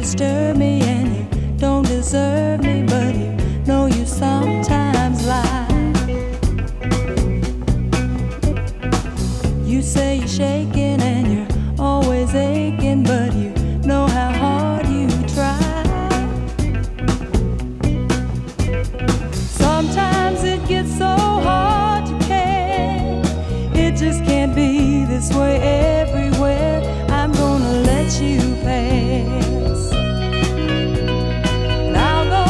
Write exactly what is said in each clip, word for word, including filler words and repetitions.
disturb me and you don't deserve me, but you know you sometimes lie. You say you're shaking and you're always aching, but you know how hard you try. Sometimes it gets so hard to care. It just can't be this way everywhere. I'm gonna let you pass, and I'll go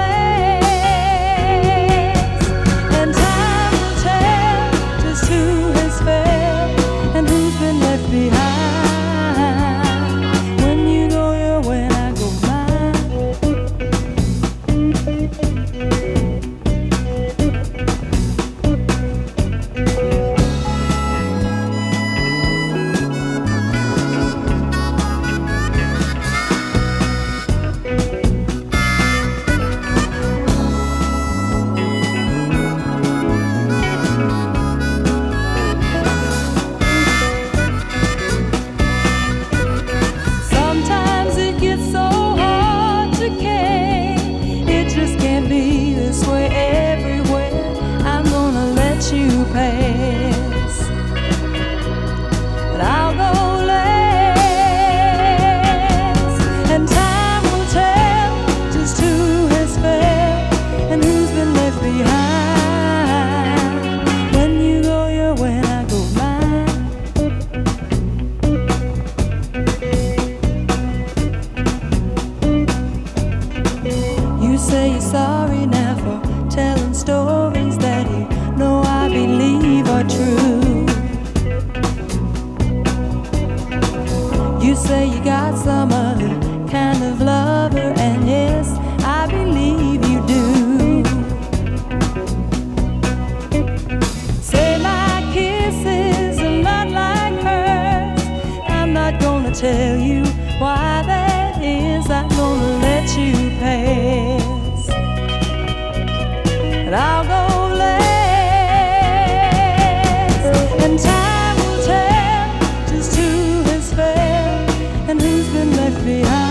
last. And time will tell just who has failed and who's been left behind. When you go your way and I go mine. Sometimes it gets so hard to care. It just can't be this way everywhere. I'm gonna let you pass, but I'll go last. And time will tell just who has failed and who's been left behind. When you go your way and I go mine. You say you're sorry now for telling stories that you know I believe are true. You say you got some other kind of lover, and yes, I believe you do. Say my kiss is a lot like hers. I'm not gonna tell you why that is. I'm gonna let you pass, and I'll go last. And time will tell just who has failed and who's been left behind.